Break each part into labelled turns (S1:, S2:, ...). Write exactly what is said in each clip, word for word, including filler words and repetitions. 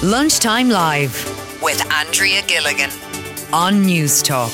S1: Lunchtime Live with Andrea Gilligan on News Talk.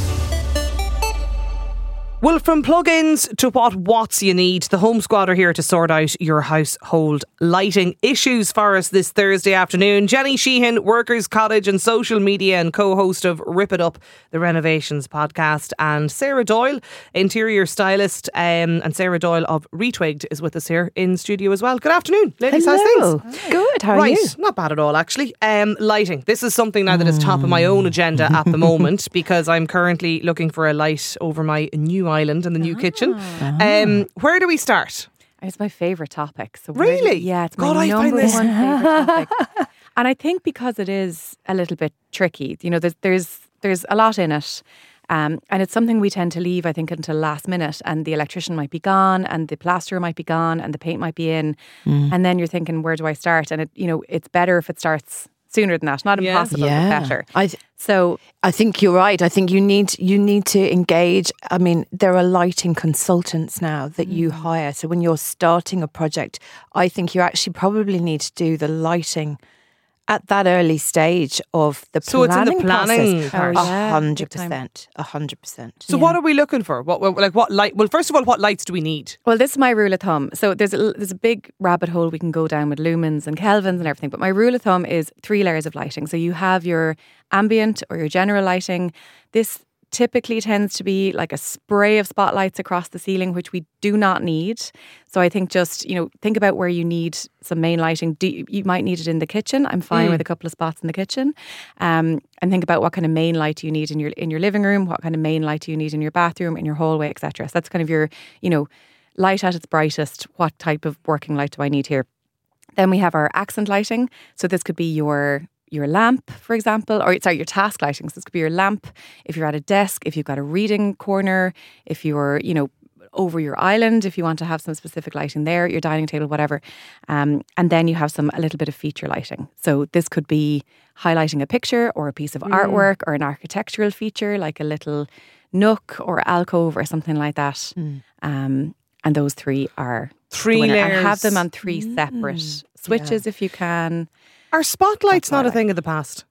S2: Well, from plug-ins to what what's you need, the Home Squad are here to sort out your household lighting issues for us this Thursday afternoon. Jenny Sheehan, Workers Cottage and social media and co-host of Rip It Up, the Renovations podcast, and Sarah Doyle, interior stylist, um, and Sarah Doyle of Retwigged is with us here in studio as well. Good afternoon, ladies.
S3: Hello.
S2: How's things?
S3: Good. How are
S2: right,
S3: you?
S2: Not bad at all, actually. Um, lighting. This is something now that is top of my own agenda at the moment because I'm currently looking for a light over my new island and the new ah. kitchen. Um, where do we start?
S4: It's my favourite topic. So
S2: really?
S4: Yeah, it's my
S2: God,
S4: number
S2: I find this
S4: one favourite topic. And I think because it is a little bit tricky, you know, there's there's, there's a lot in it. Um, and it's something we tend to leave, I think, until last minute. And the electrician might be gone, and the plasterer might be gone, and the paint might be in. Mm. And then you're thinking, where do I start? And it, you know, it's better if it starts sooner than that. Not
S2: yeah.
S4: impossible,
S3: yeah.
S4: but better.
S3: I th-
S4: so
S3: I think you're right. I think you need you need to engage. I mean, there are lighting consultants now that mm. you hire. So when you're starting a project, I think you actually probably need to do the lighting at that early stage of the
S2: so
S3: planning
S2: it's in the planning
S3: process.
S2: part.
S3: A hundred percent, a hundred percent.
S2: So
S3: Yeah.
S2: what are we looking for? What, what like what light? Well, first of all, what lights do we need?
S4: Well, this is my rule of thumb. So there's a, there's a big rabbit hole we can go down with lumens and kelvins and everything. But my rule of thumb is three layers of lighting. So you have your ambient or your general lighting. This typically tends to be like a spray of spotlights across the ceiling, which we do not need. So I think just, you know, think about where you need some main lighting. Do you, you might need it in the kitchen. I'm fine mm. with a couple of spots in the kitchen. Um, and think about what kind of main light you need in your in your living room, what kind of main light you need in your bathroom, in your hallway, et cetera. So that's kind of your, you know, light at its brightest. What type of working light do I need here? Then we have our accent lighting. So this could be your your lamp, for example, or sorry, your task lighting. So this could be your lamp if you're at a desk, if you've got a reading corner, if you're, you know, over your island, if you want to have some specific lighting there, your dining table, whatever. Um, and then you have some, a little bit of feature lighting. So this could be highlighting a picture or a piece of mm. artwork or an architectural feature, like a little nook or alcove or something like that. Mm. Um, and those three are
S2: three layers.
S4: And have them on three separate mm. switches yeah. if you can.
S2: Are spotlights not a thing of the past?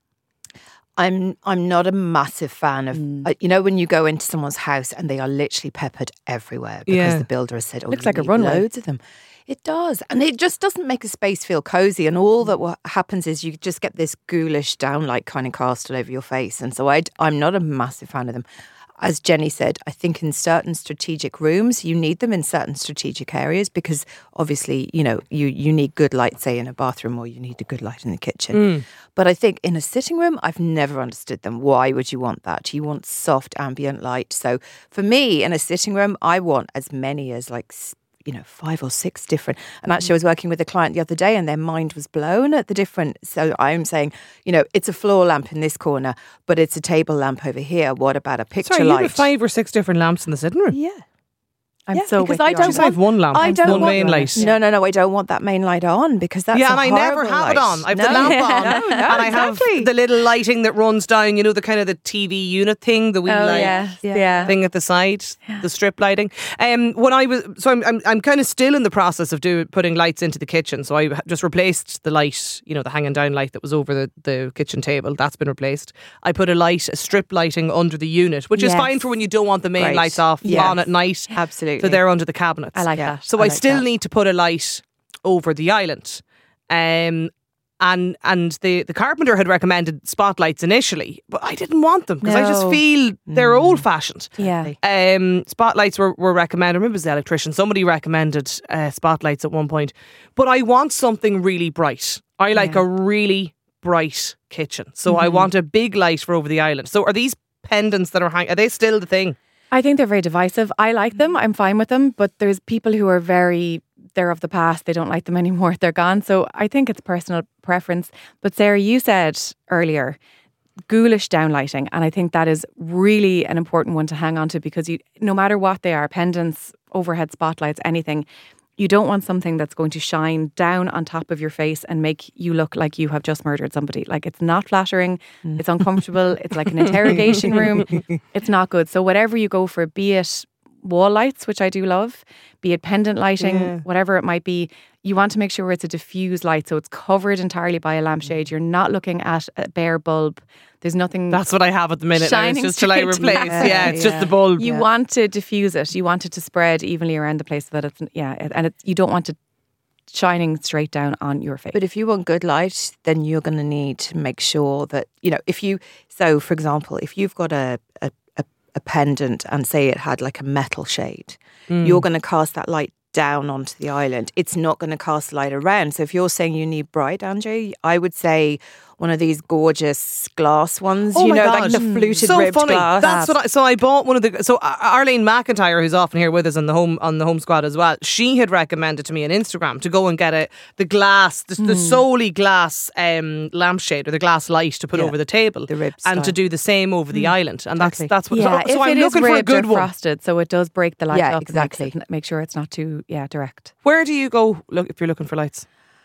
S3: I'm I'm not a massive fan of mm. uh, you know when you go into someone's house and they are literally peppered everywhere because
S2: yeah.
S3: the builder has said, "Oh,
S4: looks
S3: you
S4: like
S3: need
S4: a runway."
S3: Loads of them. It does, and it just doesn't make a space feel cozy. And all that what happens is you just get this ghoulish downlight kind of cast all over your face. And so I I'm not a massive fan of them. As Jenny said, I think in certain strategic rooms, you need them in certain strategic areas because obviously, you know, you, you need good light, say, in a bathroom or you need a good light in the kitchen. Mm. But I think in a sitting room, I've never understood them. Why would you want that? You want soft ambient light. So for me, in a sitting room, I want as many as like you know, five or six different. And actually I was working with a client the other day and their mind was blown at the different. So I'm saying, you know, it's a floor lamp in this corner, but it's a table lamp over here. What about a picture
S2: Sorry,
S3: light?
S2: you have five or six different lamps in the sitting room?
S3: Yeah.
S4: I'm
S3: yeah,
S4: so
S3: because
S4: with
S3: I
S4: you
S3: don't
S4: on
S2: Just
S3: want
S2: have one lamp,
S3: I don't
S2: one
S3: want,
S2: main light.
S3: No, no, no. I don't want that main light on because that's
S2: yeah,
S3: a
S2: and I never have
S3: light.
S2: it on. I have
S3: no,
S2: the lamp on,
S3: no, no,
S2: and I
S3: exactly.
S2: have the little lighting that runs down. You know, the kind of the T V unit thing, the wee
S4: oh,
S2: light
S4: yeah. Yeah.
S2: thing at the side, yeah. the strip lighting. Um, when I was so I'm I'm, I'm kind of still in the process of do putting lights into the kitchen. So I just replaced the light, you know, the hanging down light that was over the, the kitchen table. That's been replaced. I put a light, a strip lighting under the unit, which yes. is fine for when you don't want the main
S3: Great.
S2: lights off
S3: yes.
S2: on at night.
S3: Absolutely.
S2: So they're under the cabinets.
S4: I like yeah. that.
S2: So
S4: I,
S2: I
S4: like
S2: still
S4: that.
S2: need to put a light over the island. Um, and and the, the carpenter had recommended spotlights initially, but I didn't want them because
S4: no.
S2: I just feel they're mm. old-fashioned.
S4: Yeah.
S2: Um, spotlights were, were recommended. Maybe it was the electrician. Somebody recommended uh, spotlights at one point. But I want something really bright. I like
S4: yeah.
S2: a really bright kitchen. So
S4: mm-hmm.
S2: I want a big light for over the island. So are these pendants that are hanging, are they still the thing?
S4: I think they're very divisive. I like them. I'm fine with them. But there's people who are very, they're of the past. They don't like them anymore. They're gone. So I think it's personal preference. But Sarah, you said earlier, ghoulish downlighting. And I think that is really an important one to hang on to because you, no matter what they are, pendants, overhead spotlights, anything, you don't want something that's going to shine down on top of your face and make you look like you have just murdered somebody. Like it's not flattering, mm. it's uncomfortable, it's like an interrogation room. It's not good. So whatever you go for, be it wall lights, which I do love, be it pendant lighting,
S2: Yeah.
S4: whatever it might be. You want to make sure it's a diffuse light, so it's covered entirely by a lampshade. You're not looking at a bare bulb. There's nothing.
S2: That's what I have at the minute. Now. It's
S4: Shining
S2: just till I
S4: straight to
S2: replace.
S4: you.
S2: Yeah, it's just
S3: Yeah.
S2: the bulb.
S4: You want to diffuse it. You want it to spread evenly around the place so that it's yeah, and it's, you don't want it shining straight down on your face.
S3: But if you want good light, then you're going to need to make sure that, you know, if you, so for example, if you've got a, a, a, a pendant and say it had like a metal shade, you're going to cast that light down onto the island. It's not going to cast light around. So if you're saying you need bright, Andrew, I would say one of these gorgeous glass ones,
S2: Oh
S3: you
S2: my
S3: know,
S2: God.
S3: like the fluted
S2: so
S3: ribbed
S2: funny.
S3: glass.
S2: That's what I, so I bought one of the so Arlene McIntyre, who's often here with us on the home on the home squad as well. She had recommended to me on Instagram to go and get a the glass, the, the solely glass um, lampshade or the glass light to put
S3: Yeah,
S2: over the table,
S3: the rib
S2: and to
S3: style.
S2: do the same over the island. And
S3: exactly.
S2: that's that's what.
S4: yeah,
S2: so so
S4: if
S2: I'm
S4: it is
S2: looking for a
S4: ribbed
S2: good
S4: or
S2: one.
S4: frosted, so it does break the light
S3: Yeah,
S4: up.
S3: exactly.
S4: Make, make sure it's not too yeah direct.
S2: Where do you go look if you're looking for lights?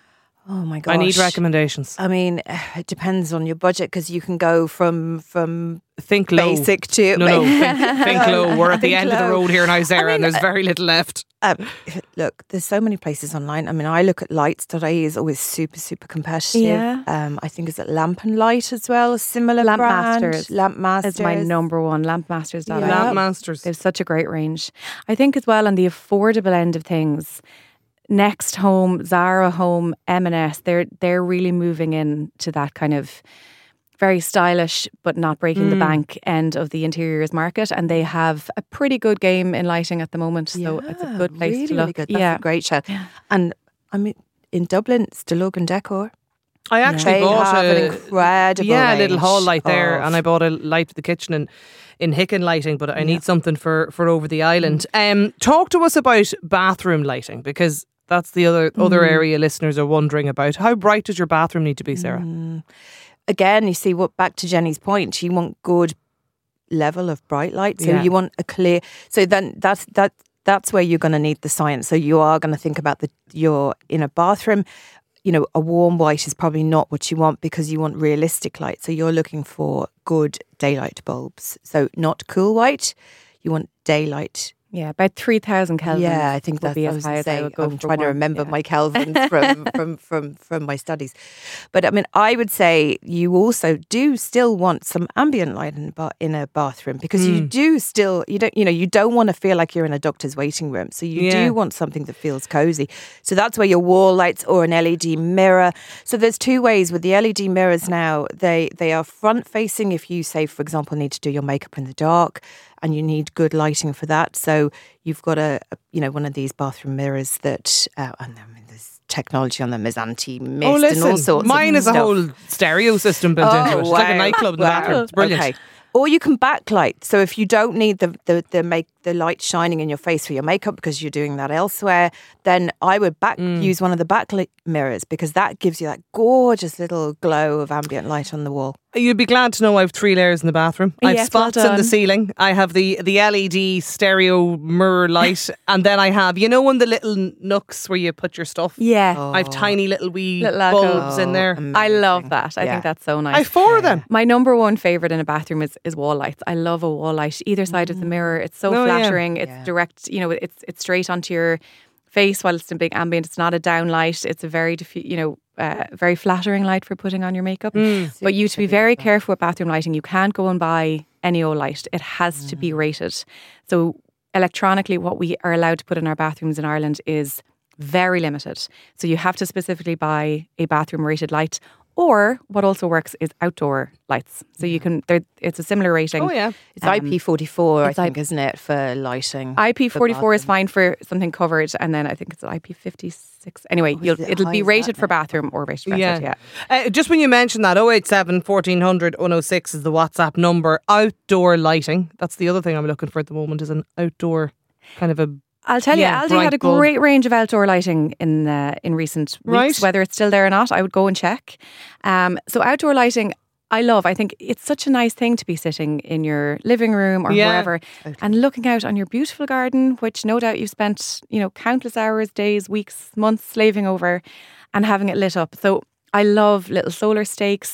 S3: Oh my gosh.
S2: I need recommendations.
S3: I mean, it depends on your budget because you can go from from
S2: Think low.
S3: basic to
S2: No, no, think, think low. We're at the
S3: Think
S2: end of the
S3: low.
S2: road here now, Sarah,
S3: I mean,
S2: and there's very little left.
S3: Um, look, there's so many places online. I mean, I look at lights dot I E is always super, super competitive.
S4: Yeah.
S3: Um, I think it's at Lamp and Light as well, a similar
S4: Lamp
S3: brand.
S4: Masters
S3: Lamp Masters.
S4: It's my number one, lamp masters dot I E.
S3: Yeah.
S2: Lamp Masters.
S4: They have such a great range. I think as well on the affordable end of things, Next Home, Zara Home, M and S, they're they're really moving in to that kind of very stylish but not breaking the bank end of the interiors market, and they have a pretty good game in lighting at the moment. So it's a good place
S3: really,
S4: to look.
S3: Really good. That's
S4: Yeah,
S3: a great shout. And I mean, in Dublin, it's DeLogan Decor.
S2: I actually
S3: They
S2: bought
S3: have
S2: a
S3: an incredible
S2: yeah, a little
S3: range
S2: hall light there,
S3: of-
S2: and I bought a light for the kitchen in in Hicken lighting, but I need something for for over the island. Um, talk to us about bathroom lighting, because that's the other other area listeners are wondering about. How bright does your bathroom need to be, Sarah?
S3: Again, you see, what back to Jenny's point, you want good level of bright light. So
S2: Yeah.
S3: you want a clear. So then that's that. That's where you're going to need the science. So you are going to think about the your in a bathroom. You know, a warm white is probably not what you want because you want realistic light. So you're looking for good daylight bulbs. So not cool white. You want daylight.
S4: yeah, about three thousand Kelvin.
S3: Yeah, I think
S4: would
S3: that's
S4: be
S3: I
S4: as
S3: was
S4: high
S3: gonna
S4: as I
S3: say.
S4: would go
S3: I'm
S4: for
S3: trying to
S4: one.
S3: remember
S4: Yeah.
S3: my Kelvins from, from from from my studies. But I mean, I would say you also do still want some ambient light in, ba- in a bathroom because you do still you don't you know you don't want to feel like you're in a doctor's waiting room. So you
S2: Yeah.
S3: do want something that feels cozy. So that's where your wall lights or an L E D mirror. So there's two ways with the L E D mirrors now. They they are front facing. If you say, for example, need to do your makeup in the dark, and you need good lighting for that. So you've got a, a you know, one of these bathroom mirrors that, uh, and I mean, there's technology on them, there's anti-mist
S2: Oh,
S3: and
S2: listen,
S3: all sorts
S2: mine
S3: of
S2: is a
S3: stuff.
S2: whole stereo system built
S3: Oh,
S2: into it. It's like a
S3: wow.
S2: nightclub in the
S3: Wow.
S2: bathroom. It's brilliant.
S3: Okay. Or you can backlight. So if you don't need the, the, the make the light shining in your face for your makeup because you're doing that elsewhere, then I would back
S2: Mm.
S3: use one of the backlit mirrors because that gives you that gorgeous little glow of ambient light on the wall.
S2: You'd be glad to know I have three layers in the bathroom. I have
S4: Yes, well
S2: spots in the
S4: done.
S2: ceiling. I have the, the L E D stereo mirror light. And then I have, you know, in the little nooks where you put your stuff?
S4: Yeah,
S2: I have tiny little wee
S4: Little alcoves.
S2: bulbs in there.
S3: Oh,
S4: I love
S3: amazing.
S4: that. I
S3: Yeah.
S4: think that's so nice.
S2: I have four of them.
S4: My number one favourite in a bathroom is, is wall lights. I love a wall light either side of the mirror. It's so
S2: Oh, yeah.
S4: flattering. It's
S3: Yeah.
S4: direct, you know, it's it's straight onto your face while it's in big ambient. It's not a down light. It's a very, diffu- you know, uh, very flattering light for putting on your makeup. But you to be very careful with bathroom lighting. You can't go and buy any old light. It has to be rated. So electronically, what we are allowed to put in our bathrooms in Ireland is very limited. So you have to specifically buy a bathroom rated light. Or what also works is outdoor lights. So you can, they're- it's a similar rating.
S2: Oh, yeah.
S3: It's I P forty-four, I
S4: it's I-
S3: think, isn't it, for lighting?
S4: I P forty-four is
S3: bathroom.
S4: fine for something covered, and then I think it's I P fifty-six. Anyway,
S3: Oh, is
S4: you'll,
S3: it
S4: it'll
S3: high
S4: be
S3: as
S4: rated
S3: that
S4: for
S3: now?
S4: bathroom or rated for
S2: Yeah.
S4: outdoor, yeah.
S2: Uh, just when you mentioned that, oh eight seven, fourteen hundred, one oh six is the WhatsApp number. Outdoor lighting. That's the other thing I'm looking for at the moment, is an outdoor kind of a...
S4: I'll tell
S2: Yeah,
S4: you, Aldi
S2: bright
S4: had a
S2: bulb.
S4: great range of outdoor lighting in uh, in recent weeks.
S2: Right.
S4: Whether it's still there or not, I would go and check. Um, so outdoor lighting, I love. I think it's such a nice thing to be sitting in your living room or
S2: Yeah.
S4: wherever and looking out on your beautiful garden, which no doubt you've spent, you know, countless hours, days, weeks, months slaving over, and having it lit up. So I love little solar stakes,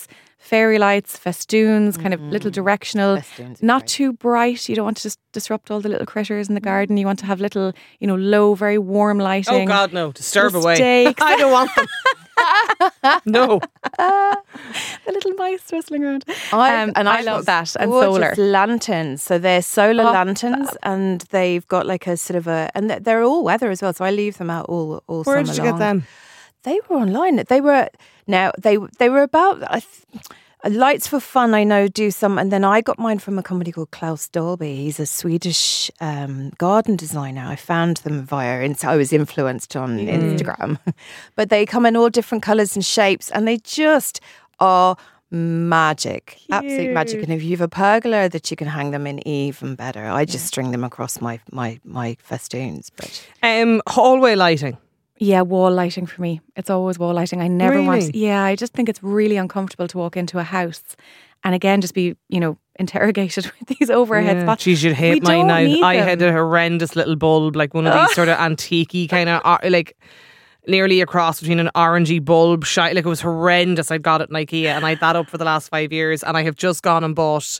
S4: fairy lights, festoons, kind of little directional,
S3: Festoons are
S4: not
S3: great.
S4: too bright. You don't want to just disrupt all the little critters in the garden. You want to have little, you know, low, very warm
S2: Oh
S4: lighting.
S2: God, no! Disturb away.
S4: Mistakes.
S2: I don't want them. No.
S4: The little mice whistling around.
S3: I,
S4: Um,
S3: and
S4: I
S3: I've
S4: love
S3: got
S4: that. And
S3: gorgeous
S4: solar.
S3: lanterns. So they're solar
S4: Oh,
S3: lanterns, and they've got like a sort of a, and they're- they're all weather as well. So I leave them out all all
S2: Where
S3: summer
S2: did you
S3: long.
S2: get them?
S3: They were online. They were now they they were about. I th- Lights for Fun, I know, do some, and then I got mine from a company called Klaus Dolby. He's a Swedish um, garden designer. I found them via, Inst- I was influenced on Instagram, but they come in all different colours and shapes, and they just are magic, absolute magic.
S4: Cute.
S3: And if you have a pergola that you can hang them in, even better. I just string them across my my my festoons, but
S2: Um, hallway lighting.
S4: Yeah, wall lighting for me. It's always wall lighting. I never
S2: Really?
S4: want. Yeah, I just think it's really uncomfortable to walk into a house and again just be, you know, interrogated with these overhead
S2: Yeah.
S4: spots.
S2: Geez, you'd
S4: We
S2: hate mine
S4: don't
S2: now.
S4: need
S2: I
S4: them.
S2: had a horrendous little bulb, like one of these sort of antique kind of, uh, like nearly a cross between an orangey bulb, shy, like it was horrendous. I got it in IKEA and I had that up for the last five years, and I have just gone and bought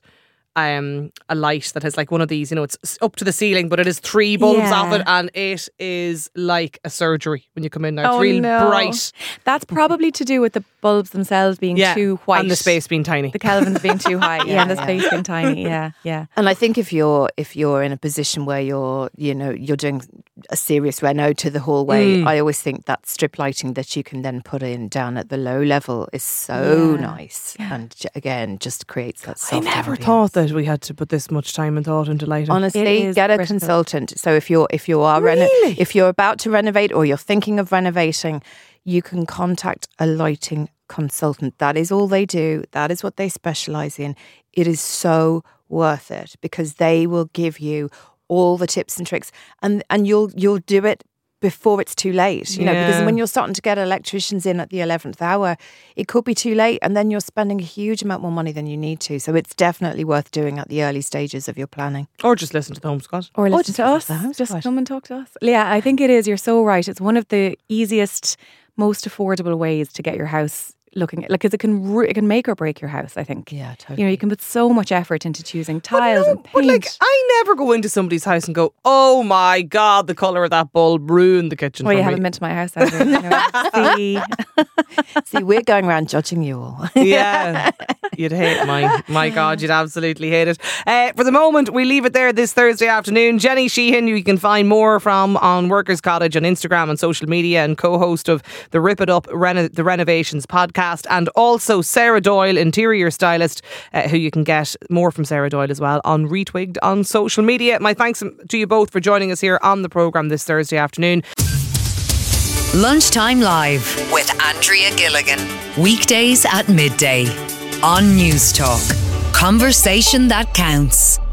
S2: um a light that has like one of these, you know, it's s- up to the ceiling, but it is three bulbs
S4: Yeah.
S2: off it, and it is like a surgery when you come in now. It's
S4: Oh,
S2: real
S4: no.
S2: bright.
S4: That's probably to do with the bulbs themselves being
S2: Yeah.
S4: too white.
S2: And the space being tiny.
S4: The Kelvins being too high. yeah,
S3: Yeah,
S4: and the
S3: yeah.
S4: space being tiny. Yeah, yeah.
S3: And I think if you're if you're in a position where you're you know you're doing a serious reno to the hallway,
S2: Mm.
S3: I always think that strip lighting that you can then put in down at the low level is so
S4: Yeah.
S3: nice, and j- again just creates that.
S2: I
S3: soft
S2: never
S3: ambience.
S2: thought that we had to put this much time and thought into lighting.
S3: Honestly,
S4: is
S3: get a
S4: critical.
S3: consultant. So if you're if you are reno-
S2: Really?
S3: if you're about to renovate or you're thinking of renovating, you can contact a lighting consultant. That is all they do. That is what they specialize in. It is so worth it because they will give you all the tips and tricks, and and you'll you'll do it before it's too late, you know,
S2: Yeah.
S3: because when you're starting to get electricians in at the eleventh hour, it could be too late, and then you're spending a huge amount more money than you need to. So it's definitely worth doing at the early stages of your planning.
S2: Or just listen to the Home Squad.
S4: Or listen
S3: just
S4: to
S3: listen
S4: us.
S3: to the House
S4: Just
S3: Squad.
S4: come and talk to us. Yeah, I think it is. You're so right. It's one of the easiest, most affordable ways to get your house looking like, because it can re- it can make or break your house. I think.
S3: Yeah, totally.
S4: You know, you can put so much effort into choosing tiles
S2: no,
S4: and paint.
S2: But like, I never go into somebody's house and go, "Oh my God, the color of that bulb ruined the kitchen."
S4: Well,
S2: for
S4: you
S2: me."
S4: haven't been to my house, have you? You know, see?
S3: See, we're going around judging you all.
S2: Yeah, you'd hate mine. My God, you'd absolutely hate it. Uh, for the moment, we leave it there this Thursday afternoon. Jenny Sheehan, who you can find more from on Workers Cottage on Instagram and social media, and co-host of the Rip It Up Reno- the Renovations podcast, and also Sarah Doyle, interior stylist, uh, who you can get more from Sarah Doyle as well on Retwigged on social media. My thanks to you both for joining us here on the programme this Thursday afternoon.
S1: Lunchtime Live with Andrea Gilligan. Weekdays at midday on News Talk. Conversation that counts.